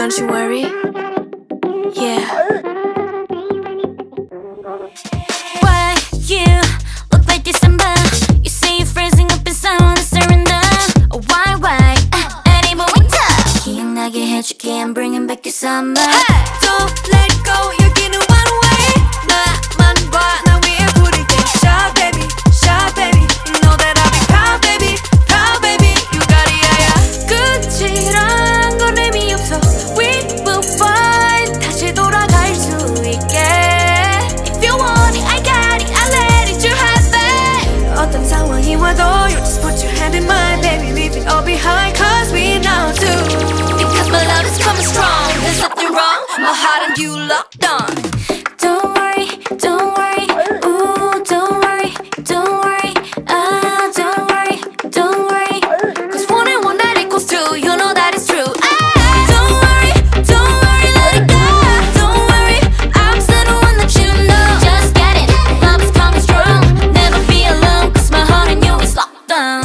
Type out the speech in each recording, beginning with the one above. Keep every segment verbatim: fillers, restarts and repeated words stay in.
Don't you worry. Yeah. Why you look like December? You say you're freezing up inside, wanna surrender. Oh, why, why? Uh, anymore winter. 기억나게 해줄게, I'm bringing back your summer. Hey! Don't let go, 여기는 one way. 나만 봐, 나 위에 부릴 때 Shout baby, shout baby. You know that I'll be proud baby, proud baby. You got it, yeah, yeah. 끝이란 건 의미 없어. We will find 다시 돌아갈 수 있게. If you want it, I got it, I'll let it, you have it. 어떤 상황이 와도 you just put your hand in mine, baby. Leave it all behind, cause we know too. Because my love is coming strong, there's nothing wrong. My heart and you locked on. Don't worry, don't worry, ooh, don't worry, don't worry, ah, don't worry, don't worry. Cause one and one that equals two, you know that it's true. Ah, don't worry, don't worry, let it go. Don't worry, I'm still the one that you know. Just get it, love is coming strong. Never be alone, cause my heart and you is locked on.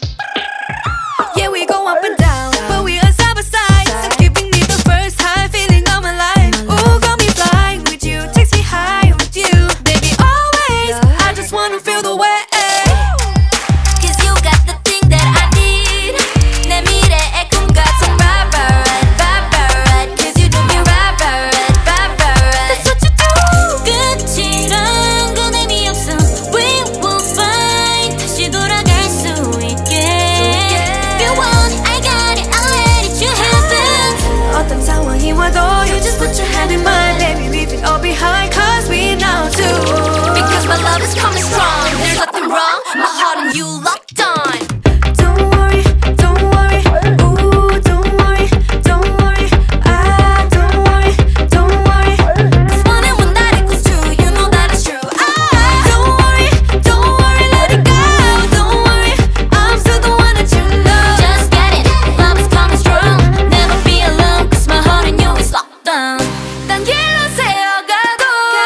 Yeah, we go up and down, but we are side by side. So giving me the first high feeling of my life. Ooh, got me flying with you, takes me high with you, baby, always. I just wanna feel the way. Cause you got the thing that I need. 내 미래의 꿈 같은 right, right, right, right, right, right. Cause you do me right, right, right, right, right, right. That's what you do. 끝이란 건 의미 없어. We will find 다시 돌아갈 수 있게. If you want it, I got it, I'll let it, you have it. 어떤 상황이 와도 you just put your hand in mine, baby. Leave it all behind, cause we know too. Because my love is coming strong, there's nothing wrong. My heart and you locked on. Don't worry, don't worry, ooh, don't worry, don't worry, ah, don't worry, don't worry. Cause one and one that equals two, you know that it's true. Ah, Don't worry, don't worry, let it go. Don't worry, I'm still the one that you know. just get it, love is coming strong. Never be alone, cause my heart and you is locked on. 딴 길로 새어가도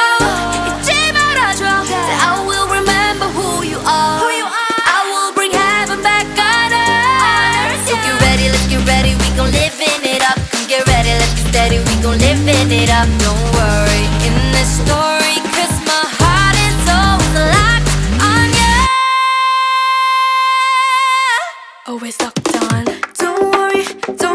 잊지 말아줘. That I will remember who you are. Who you are. I will bring heaven back on earth. So get ready, let's get ready, we gon' live in it up. Come get ready, let's get steady, we gon' live in it up. Don't worry in this story, cause my heart is always locked on you. Always locked on. Don't worry, don't